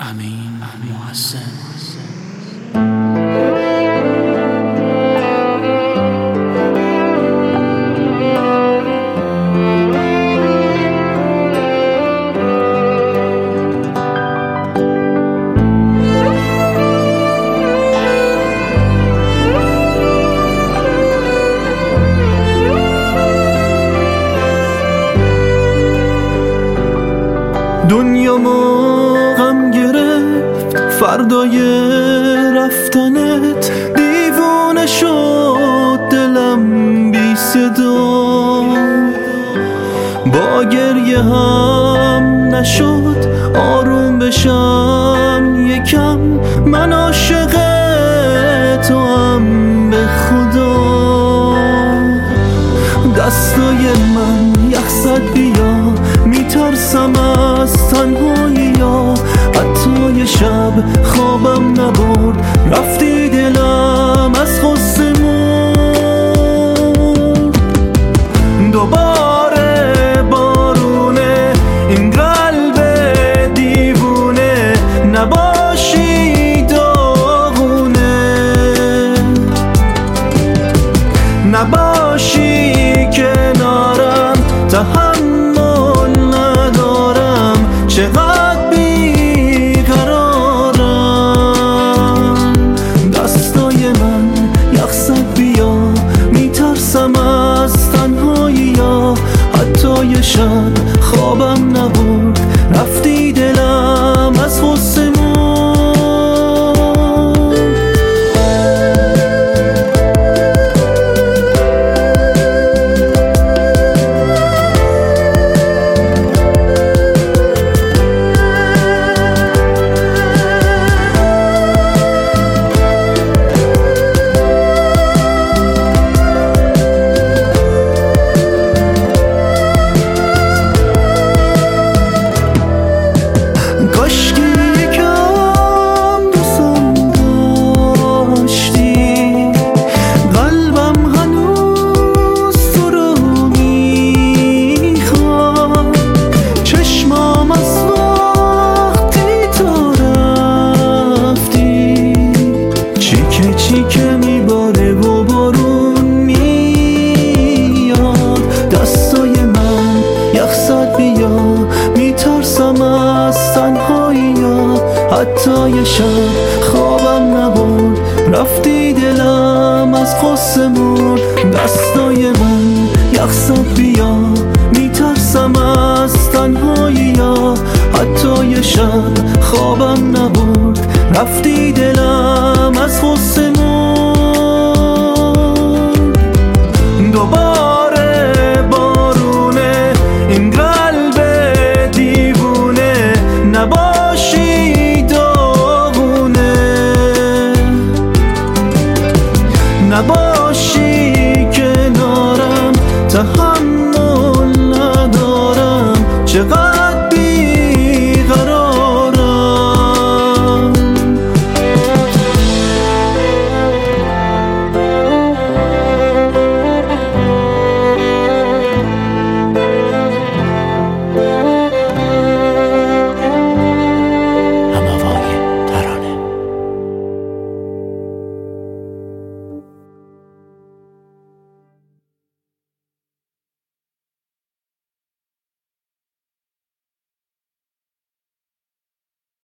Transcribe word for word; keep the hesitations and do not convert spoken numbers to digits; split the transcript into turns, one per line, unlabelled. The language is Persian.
امین محسن.
دنیامو غم گرفت فردای رفتنت، دیوونه شد دلم بی صدا، با گریه هم نشد آروم بشم یکم، من عاشق تو هم به خدا. دستای من یخزد بیا، میترسم از تنهایی یا حتی یه شب خوابم نبرد، رفتی دلم از غصه مرد. دوباره بارونه این قلب دیوونه، نباشی داغونه، نباشی کنارم، تحمل ندارم، چقدر بیقرارم. دستای من یخزد بیا، میترسم از تنهایی یا حتی یه شب خوابم نبرد، رفتی دلم از غصه مرد. میترسم از تنهایی یا حتی یه شب خوابم نبرد، رفتی دلم از غصه مرد. دستای من یخزد بیا، میترسم از تنهایی یا حتی یه شب خوابم نبرد، رفتی دلم